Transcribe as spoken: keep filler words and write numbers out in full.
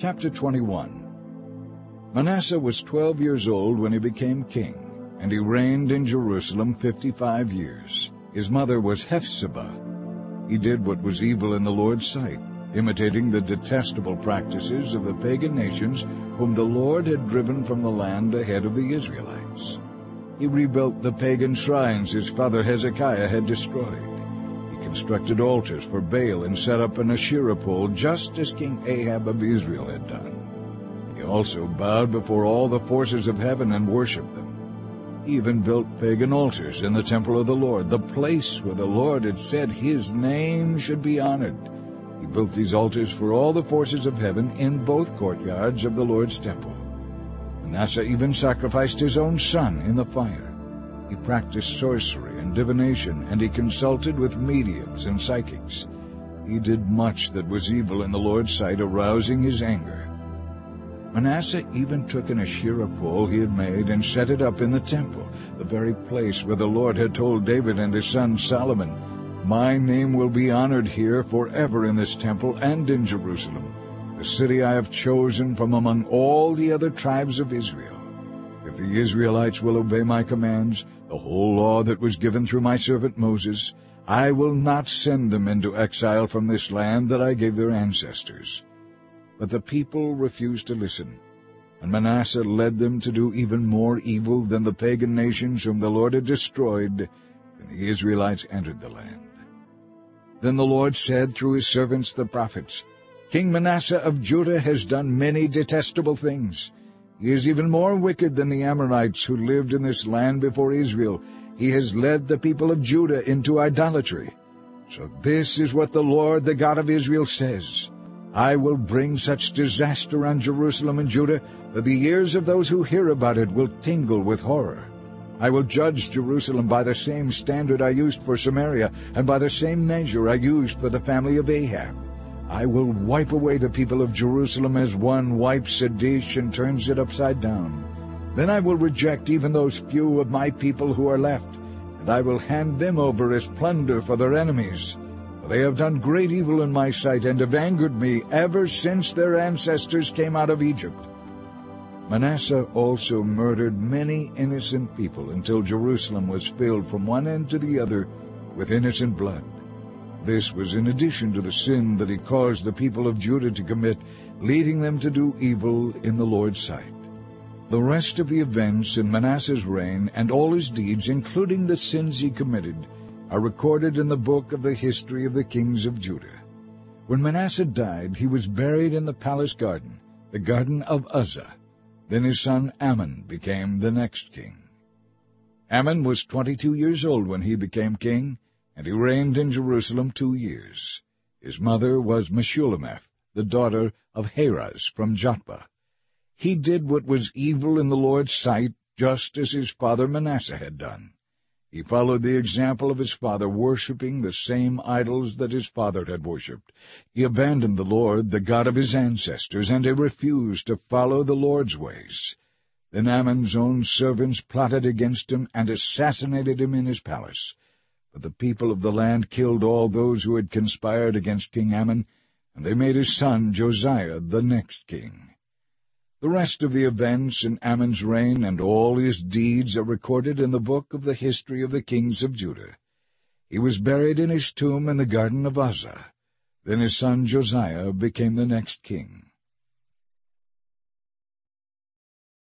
Chapter twenty-one. Manasseh was twelve years old when he became king, and he reigned in Jerusalem fifty-five years. His mother was Hephzibah. He did what was evil in the Lord's sight, imitating the detestable practices of the pagan nations whom the Lord had driven from the land ahead of the Israelites. He rebuilt the pagan shrines his father Hezekiah had destroyed. He constructed altars for Baal and set up an Asherah pole, just as King Ahab of Israel had done. He also bowed before all the forces of heaven and worshipped them. He even built pagan altars in the temple of the Lord, the place where the Lord had said his name should be honored. He built these altars for all the forces of heaven in both courtyards of the Lord's temple. Manasseh even sacrificed his own son in the fire. He practiced sorcery and divination, and he consulted with mediums and psychics. He did much that was evil in the Lord's sight, arousing his anger. Manasseh even took an Asherah pole he had made and set it up in the temple, the very place where the Lord had told David and his son Solomon, "My name will be honored here forever in this temple and in Jerusalem, the city I have chosen from among all the other tribes of Israel. If the Israelites will obey my commands, the whole law that was given through my servant Moses, I will not send them into exile from this land that I gave their ancestors." But the people refused to listen, and Manasseh led them to do even more evil than the pagan nations whom the Lord had destroyed when the Israelites entered the land. Then the Lord said through his servants the prophets, "King Manasseh of Judah has done many detestable things. He is even more wicked than the Amorites who lived in this land before Israel. He has led the people of Judah into idolatry. So this is what the Lord, the God of Israel, says. I will bring such disaster on Jerusalem and Judah that the ears of those who hear about it will tingle with horror. I will judge Jerusalem by the same standard I used for Samaria, and by the same measure I used for the family of Ahab. I will wipe away the people of Jerusalem as one wipes a dish and turns it upside down. Then I will reject even those few of my people who are left, and I will hand them over as plunder for their enemies. For they have done great evil in my sight, and have angered me ever since their ancestors came out of Egypt." Manasseh also murdered many innocent people until Jerusalem was filled from one end to the other with innocent blood. This was in addition to the sin that he caused the people of Judah to commit, leading them to do evil in the Lord's sight. The rest of the events in Manasseh's reign and all his deeds, including the sins he committed, are recorded in the book of the history of the kings of Judah. When Manasseh died, he was buried in the palace garden, the garden of Uzzah. Then his son Amon became the next king. Amon was twenty-two years old when he became king, and he reigned in Jerusalem two years. His mother was Meshullemeth, the daughter of Haraz from Jotbah. He did what was evil in the Lord's sight, just as his father Manasseh had done. He followed the example of his father, worshipping the same idols that his father had worshipped. He abandoned the Lord, the God of his ancestors, and he refused to follow the Lord's ways. Then Ammon's own servants plotted against him and assassinated him in his palace. But the people of the land killed all those who had conspired against King Ammon, and they made his son Josiah the next king. The rest of the events in Ammon's reign and all his deeds are recorded in the book of the history of the kings of Judah. He was buried in his tomb in the garden of Uzzah. Then his son Josiah became the next king.